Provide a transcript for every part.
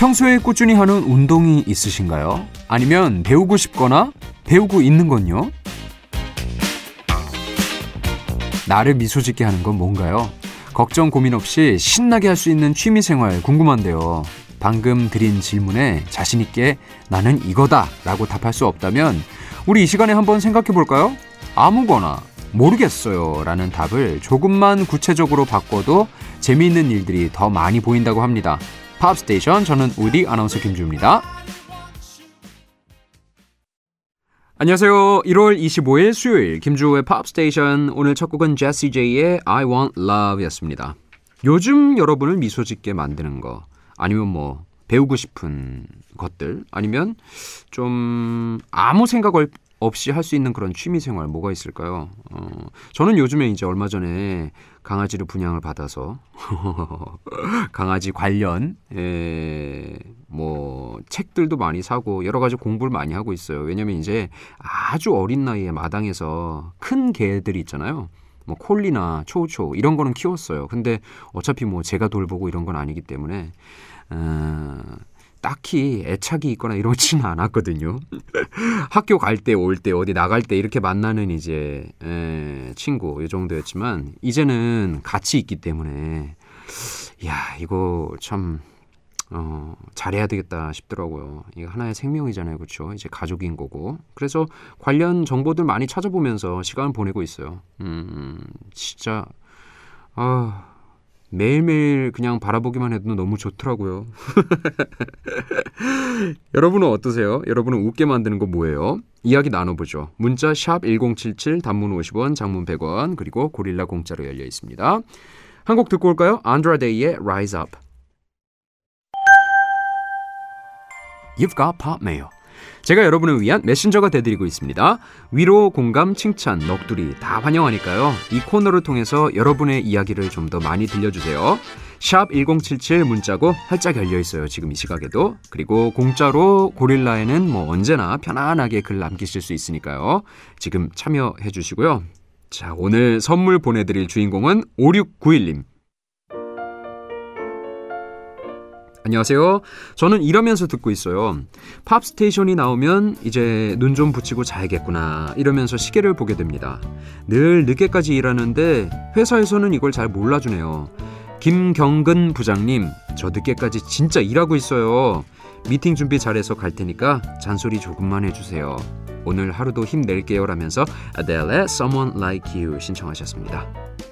평소에 꾸준히 하는 운동이 있으신가요? 아니면 배우고 싶거나 배우고 있는 건요? 나를 미소 짓게 하는 건 뭔가요? 걱정 고민 없이 신나게 할 수 있는 취미생활 궁금한데요. 방금 드린 질문에 자신있게 나는 이거다 라고 답할 수 없다면 우리 이 시간에 한번 생각해 볼까요? 아무거나 모르겠어요 라는 답을 조금만 구체적으로 바꿔도 재미있는 일들이 더 많이 보인다고 합니다. 팝스테이션, 저는 우디 아나운서 김주입니다. 안녕하세요. 1월 25일 수요일 김주호의 팝스테이션, 오늘 첫 곡은 제시 제이의 I Want Love 였습니다. 요즘 여러분을 미소 짓게 만드는 거, 아니면 뭐 배우고 싶은 것들, 아니면 좀 아무 생각 없이 할 수 있는 그런 취미생활 뭐가 있을까요? 저는 요즘에 이제 얼마 전에 강아지를 분양을 받아서 강아지 관련 뭐 책들도 많이 사고 여러 가지 공부를 많이 하고 있어요. 왜냐면 이제 아주 어린 나이에 마당에서 큰 개들이 있잖아요. 뭐 콜리나 초우초우 이런 거는 키웠어요. 근데 어차피 뭐 제가 돌보고 이런 건 아니기 때문에 딱히 애착이 있거나 이러지는 않았거든요. 학교 갈 때, 올 때, 어디 나갈 때 이렇게 만나는 이제 친구 이 정도였지만 이제는 같이 있기 때문에 야, 이거 참 잘해야 되겠다 싶더라고요. 이거 하나의 생명이잖아요, 그렇죠? 이제 가족인 거고. 그래서 관련 정보들 많이 찾아보면서 시간을 보내고 있어요. 진짜 매일매일 그냥 바라보기만 해도 너무 좋더라고요. 여러분은 어떠세요? 여러분은 웃게 만드는 거 뭐예요? 이야기 나눠보죠. 문자 샵 1077, 단문 50원, 장문 100원, 그리고 고릴라 공짜로 열려 있습니다. 한 곡 듣고 올까요? 안드라데이의 Rise Up. You've got pop mail. 제가 여러분을 위한 메신저가 되드리고 있습니다. 위로, 공감, 칭찬, 넋두리 다 환영하니까요. 이 코너를 통해서 여러분의 이야기를 좀 더 많이 들려주세요. 샵 1077 문자고 활짝 열려있어요. 지금 이 시각에도. 그리고 공짜로 고릴라에는 뭐 언제나 편안하게 글 남기실 수 있으니까요. 지금 참여해 주시고요. 자, 오늘 선물 보내드릴 주인공은 5691님. 안녕하세요. 저는 일하면서 듣고 있어요. 팝스테이션이 나오면 이제 눈 좀 붙이고 자야겠구나 이러면서 시계를 보게 됩니다. 늘 늦게까지 일하는데 회사에서는 이걸 잘 몰라주네요. 김경근 부장님, 저 늦게까지 진짜 일하고 있어요. 미팅 준비 잘해서 갈 테니까 잔소리 조금만 해주세요. 오늘 하루도 힘낼게요 라면서 아델의 Someone Like You 신청하셨습니다.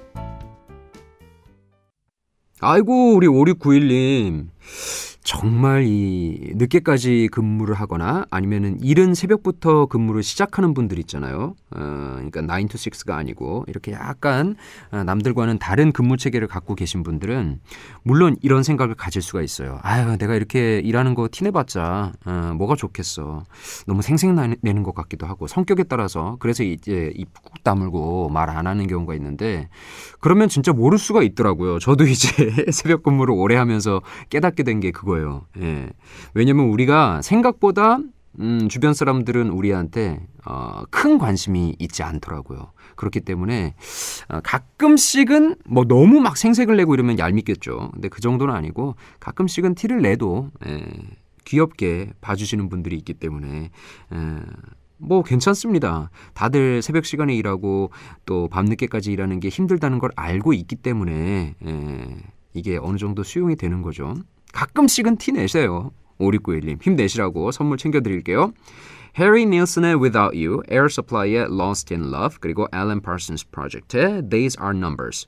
아이고, 우리 5691님. 정말 이 늦게까지 근무를 하거나 아니면은 이른 새벽부터 근무를 시작하는 분들 있잖아요. 그러니까 9 to 6가 아니고 이렇게 약간 남들과는 다른 근무 체계를 갖고 계신 분들은 물론 이런 생각을 가질 수가 있어요. 아유, 내가 이렇게 일하는 거 티내봤자 뭐가 좋겠어. 너무 생색내는 것 같기도 하고 성격에 따라서 그래서 이제 입 꾹 다물고 말 안 하는 경우가 있는데 그러면 진짜 모를 수가 있더라고요. 저도 이제 새벽 근무를 오래 하면서 깨닫게 된 게 그거예요. 예. 왜냐면 우리가 생각보다 주변 사람들은 우리한테 큰 관심이 있지 않더라고요. 그렇기 때문에 가끔씩은 뭐 너무 막 생색을 내고 이러면 얄밉겠죠. 근데 그 정도는 아니고 가끔씩은 티를 내도 귀엽게 봐주시는 분들이 있기 때문에 뭐 괜찮습니다. 다들 새벽 시간에 일하고 또 밤늦게까지 일하는 게 힘들다는 걸 알고 있기 때문에 이게 어느 정도 수용이 되는 거죠. 가끔씩은 티 내세요. 5691님 힘내시라고 선물 챙겨드릴게요. 해리 닐슨의 Without You, 에어 서플라이의 Lost in Love, 그리고 앨런 파슨스 프로젝트의 Days Are Numbers.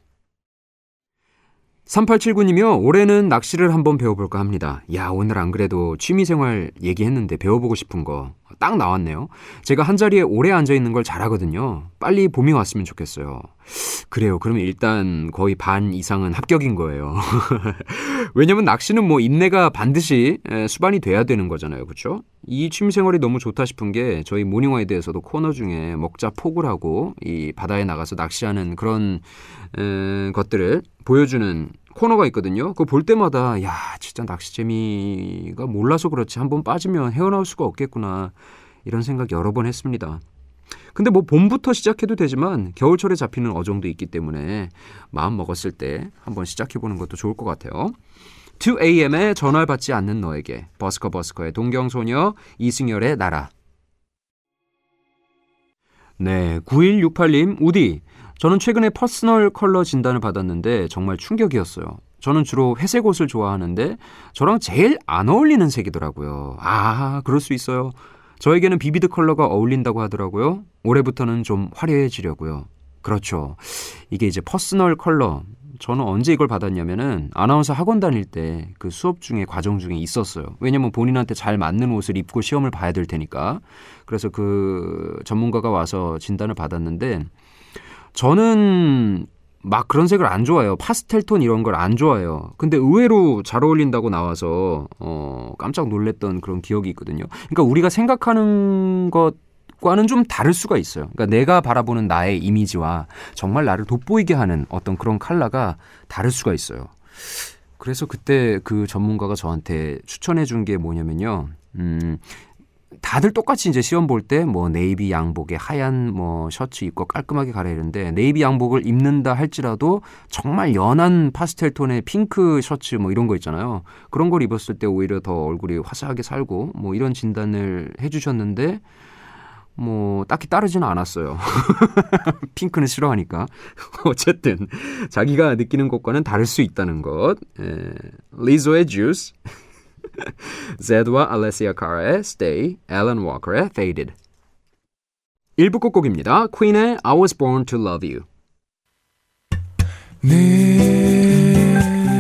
3879님이요. 올해는 낚시를 한번 배워볼까 합니다. 야, 오늘 안 그래도 취미생활 얘기했는데 배워보고 싶은 거 딱 나왔네요. 제가 한자리에 오래 앉아있는 걸 잘하거든요. 빨리 봄이 왔으면 좋겠어요. 그래요. 그러면 일단 거의 반 이상은 합격인 거예요. 왜냐면 낚시는 뭐 인내가 반드시 수반이 돼야 되는 거잖아요. 그렇죠? 이 취미생활이 너무 좋다 싶은 게 저희 모닝와이드에서도 코너 중에 먹자 폭을 하고 이 바다에 나가서 낚시하는 그런 것들을 보여주는 코너가 있거든요. 그거 볼 때마다 야, 진짜 낚시 재미가 몰라서 그렇지 한번 빠지면 헤어나올 수가 없겠구나 이런 생각 여러 번 했습니다. 근데 뭐 봄부터 시작해도 되지만 겨울철에 잡히는 어종도 있기 때문에 마음 먹었을 때 한번 시작해보는 것도 좋을 것 같아요. 2AM에 전화를 받지 않는 너에게, 버스커의 동경소녀, 이승열의 나라. 네, 9168님, 우디. 저는 최근에 퍼스널 컬러 진단을 받았는데 정말 충격이었어요. 저는 주로 회색 옷을 좋아하는데 저랑 제일 안 어울리는 색이더라고요. 아, 그럴 수 있어요. 저에게는 비비드 컬러가 어울린다고 하더라고요. 올해부터는 좀 화려해지려고요. 그렇죠. 이게 이제 퍼스널 컬러. 저는 언제 이걸 받았냐면은 아나운서 학원 다닐 때 그 수업 중에 과정 중에 있었어요. 왜냐면 본인한테 잘 맞는 옷을 입고 시험을 봐야 될 테니까. 그래서 그 전문가가 와서 진단을 받았는데 저는 막 그런 색을 안 좋아해요. 파스텔 톤 이런 걸 안 좋아해요. 근데 의외로 잘 어울린다고 나와서 깜짝 놀랐던 그런 기억이 있거든요. 그러니까 우리가 생각하는 것과는 좀 다를 수가 있어요. 그러니까 내가 바라보는 나의 이미지와 정말 나를 돋보이게 하는 어떤 그런 컬러가 다를 수가 있어요. 그래서 그때 그 전문가가 저한테 추천해 준 게 뭐냐면요. 다들 똑같이 이제 시험 볼 때 뭐 네이비 양복에 하얀 뭐 셔츠 입고 깔끔하게 가라 이러는데 네이비 양복을 입는다 할지라도 정말 연한 파스텔 톤의 핑크 셔츠 뭐 이런 거 있잖아요. 그런 걸 입었을 때 오히려 더 얼굴이 화사하게 살고 뭐 이런 진단을 해주셨는데 뭐 딱히 따르지는 않았어요. 핑크는 싫어하니까. 어쨌든 자기가 느끼는 것과는 다를 수 있다는 것. 리조의 Juice, 제드와 알레시아 카라의 Stay, 앨런 워커의 Faded. 1부 끝곡입니다. 퀸의 I was born to love you. 늘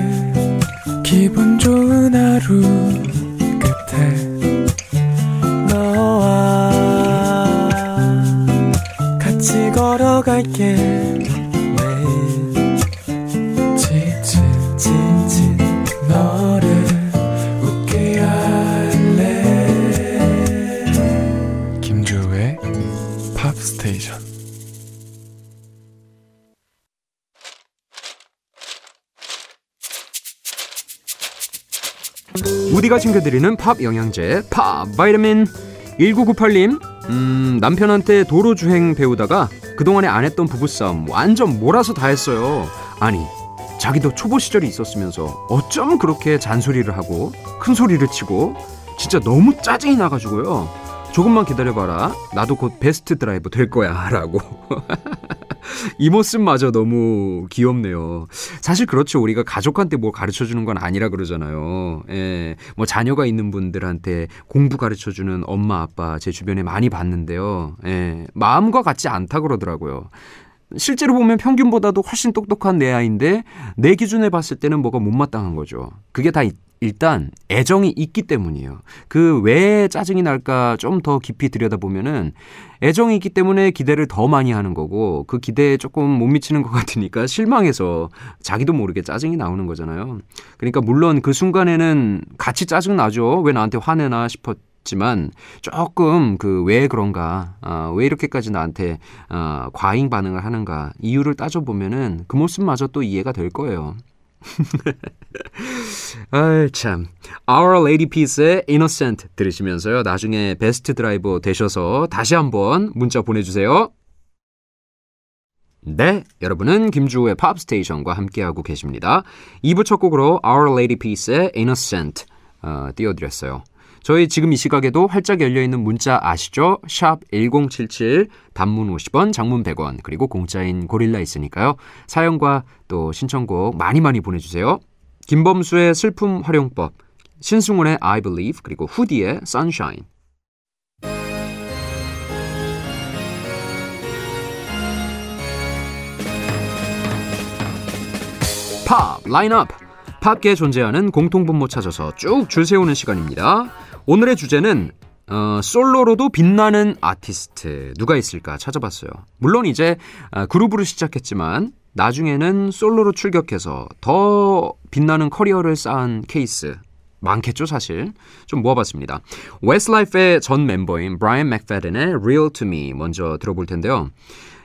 기분 좋은 하루 끝에 너와 같이 걸어갈게. 매일 지친 너를 웃게 할래. 김주우의 팝스테이션. 우디가 챙겨드리는 팝 영양제 팝 바이타민. 1998님, 남편한테 도로주행 배우다가 그동안에 안 했던 부부싸움 완전 몰아서 다 했어요. 아니, 자기도 초보 시절이 있었으면서 어쩜 그렇게 잔소리를 하고 큰 소리를 치고 진짜 너무 짜증이 나가지고요. 조금만 기다려봐라, 나도 곧 베스트 드라이버 될 거야 라고. 이 모습마저 너무 귀엽네요. 사실 그렇죠. 우리가 가족한테 뭘 가르쳐주는 건 아니라 그러잖아요. 예, 뭐 자녀가 있는 분들한테 공부 가르쳐주는 엄마 아빠 제 주변에 많이 봤는데요. 예, 마음과 같지 않다 그러더라고요. 실제로 보면 평균보다도 훨씬 똑똑한 내 아이인데 내 기준에 봤을 때는 뭐가 못마땅한 거죠. 그게 다 일단 애정이 있기 때문이에요. 그 왜 짜증이 날까 좀 더 깊이 들여다보면은 애정이 있기 때문에 기대를 더 많이 하는 거고, 그 기대에 조금 못 미치는 것 같으니까 실망해서 자기도 모르게 짜증이 나오는 거잖아요. 그러니까 물론 그 순간에는 같이 짜증 나죠. 왜 나한테 화내나 싶었지만 조금 그 왜 그런가, 왜 이렇게까지 나한테 과잉 반응을 하는가 이유를 따져보면은 그 모습마저 또 이해가 될 거예요. 아이 참, Our Lady Peace의 Innocent 들으시면서요, 나중에 베스트 드라이버 되셔서 다시 한번 문자 보내주세요. 네, 여러분은 김주호의 팝스테이션과 함께하고 계십니다. 2부 첫 곡으로 Our Lady Peace의 Innocent 띄워드렸어요. 저희 지금 이 시각에도 활짝 열려있는 문자 아시죠? 샵 1077, 단문 50원, 장문 100원, 그리고 공짜인 고릴라 있으니까요. 사연과 또 신청곡 많이 보내주세요. 김범수의 슬픔 활용법, 신승훈의 I Believe, 그리고 후디의 Sunshine. 팝 라인업! 팝계에 존재하는 공통분모 찾아서 쭉 줄 세우는 시간입니다. 오늘의 주제는 솔로로도 빛나는 아티스트 누가 있을까 찾아봤어요. 물론 이제 그룹으로 시작했지만 나중에는 솔로로 출격해서 더 빛나는 커리어를 쌓은 케이스 많겠죠 사실. 좀 모아봤습니다. 웨스트라이프의 전 멤버인 브라이언 맥패든의 Real to Me 먼저 들어볼 텐데요.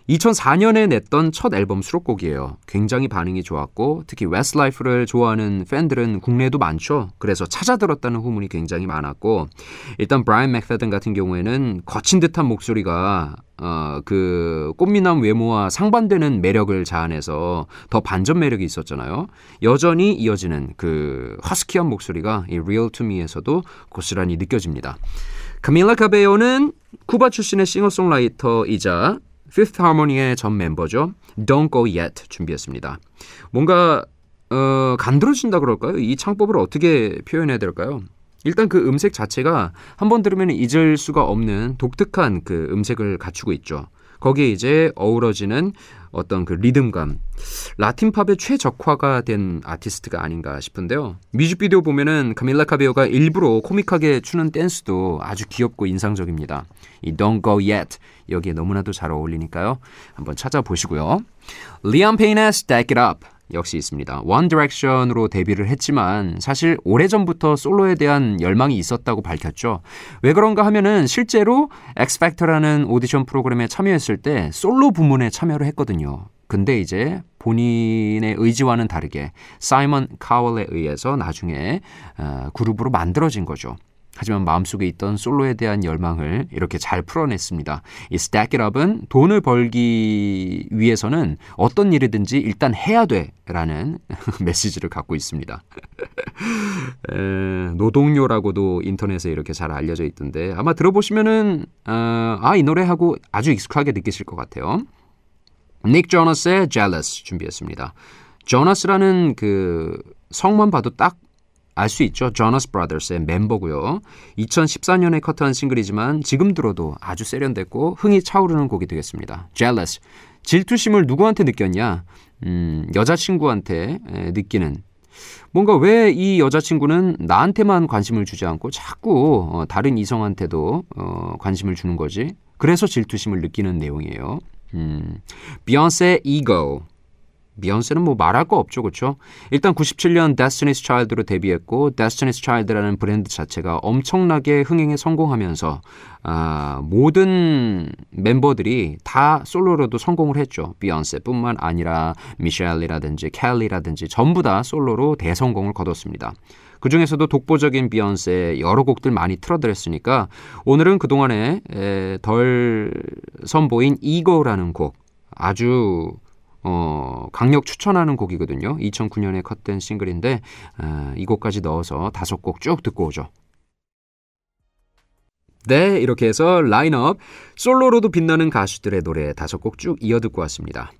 2004년에 냈던 첫 앨범 수록곡이에요. 굉장히 반응이 좋았고 특히 웨스트라이프를 좋아하는 팬들은 국내에도 많죠. 그래서 찾아 들었다는 후문이 굉장히 많았고 일단 브라이언 맥페든 같은 경우에는 거친 듯한 목소리가 그 꽃미남 외모와 상반되는 매력을 자아내서 더 반전 매력이 있었잖아요. 여전히 이어지는 그 허스키한 목소리가 이 Real to Me에서도 고스란히 느껴집니다. 카밀라 카베요는 쿠바 출신의 싱어송라이터이자 Fifth Harmony의 전 멤버죠. Don't Go Yet 준비했습니다. 뭔가 간드러진다 그럴까요? 이 창법을 어떻게 표현해야 될까요? 일단 그 음색 자체가 한번 들으면 잊을 수가 없는 독특한 그 음색을 갖추고 있죠. 거기에 이제 어우러지는 어떤 그 리듬감, 라틴팝의 최적화가 된 아티스트가 아닌가 싶은데요. 뮤직비디오 보면은 카밀라 카베요가 일부러 코믹하게 추는 댄스도 아주 귀엽고 인상적입니다. 이 Don't Go Yet 여기에 너무나도 잘 어울리니까요. 한번 찾아보시고요. 리암 페인의 Stack It Up 역시 있습니다. One Direction으로 데뷔를 했지만 사실 오래전부터 솔로에 대한 열망이 있었다고 밝혔죠. 왜 그런가 하면은 실제로 엑스팩터라는 오디션 프로그램에 참여했을 때 솔로 부문에 참여를 했거든요. 근데 이제 본인의 의지와는 다르게 사이먼 카월에 의해서 나중에 그룹으로 만들어진 거죠. 하지만 마음속에 있던 솔로에 대한 열망을 이렇게 잘 풀어냈습니다. 이 Stack It Up은 돈을 벌기 위해서는 어떤 일이든지 일단 해야 돼라는 메시지를 갖고 있습니다. 노동요라고도 인터넷에 이렇게 잘 알려져 있던데 아마 들어보시면은 이 노래하고 아주 익숙하게 느끼실 것 같아요. 닉 조너스의 Jealous 준비했습니다. 조너스라는 그 성만 봐도 딱 알 수 있죠. 조너스 브라더스의 멤버고요. 2014년에 커트한 싱글이지만 지금 들어도 아주 세련됐고 흥이 차오르는 곡이 되겠습니다. Jealous. 질투심을 누구한테 느꼈냐? 여자친구한테 느끼는. 뭔가 왜 이 여자친구는 나한테만 관심을 주지 않고 자꾸 다른 이성한테도 관심을 주는 거지? 그래서 질투심을 느끼는 내용이에요. 비욘세의 Ego. 비욘세는 뭐 말할 거 없죠, 그렇죠? 일단 97년 Destiny's Child로 데뷔했고 Destiny's Child라는 브랜드 자체가 엄청나게 흥행에 성공하면서 모든 멤버들이 다 솔로로도 성공을 했죠. 비욘세뿐만 아니라 미셸이라든지 켈리라든지 전부 다 솔로로 대성공을 거뒀습니다. 그 중에서도 독보적인 비욘세 여러 곡들 많이 틀어드렸으니까 오늘은 그동안에 덜 선보인 Ego라는 곡 아주 강력 추천하는 곡이거든요. 2009년에 컷된 싱글인데 이 곡까지 넣어서 5곡 쭉 듣고 오죠. 네, 이렇게 해서 라인업 솔로로도 빛나는 가수들의 노래 5곡 쭉 이어 듣고 왔습니다.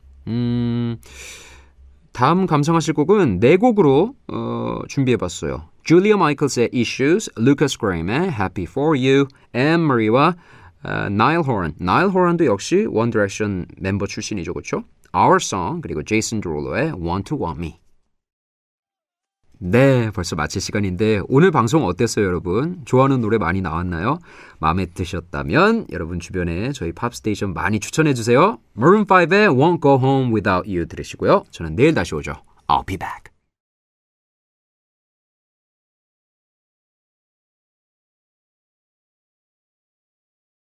다음 감상하실 곡은 4곡으로 준비해봤어요. 줄리아 마이클스의 Issues, 루카스 그레임의 Happy For You, 앤 머리와 나일 호런. 나일 호런도 역시 One Direction 멤버 출신이죠, 그렇죠? Our Song 그리고 제이슨 드롤러의 Want to Want Me. 네, 벌써 마칠 시간인데 오늘 방송 어땠어요, 여러분? 좋아하는 노래 많이 나왔나요? 마음에 드셨다면 여러분 주변에 저희 팝스테이션 많이 추천해주세요. Maroon 5의 Won't Go Home Without You 들으시고요. 저는 내일 다시 오죠. I'll be back.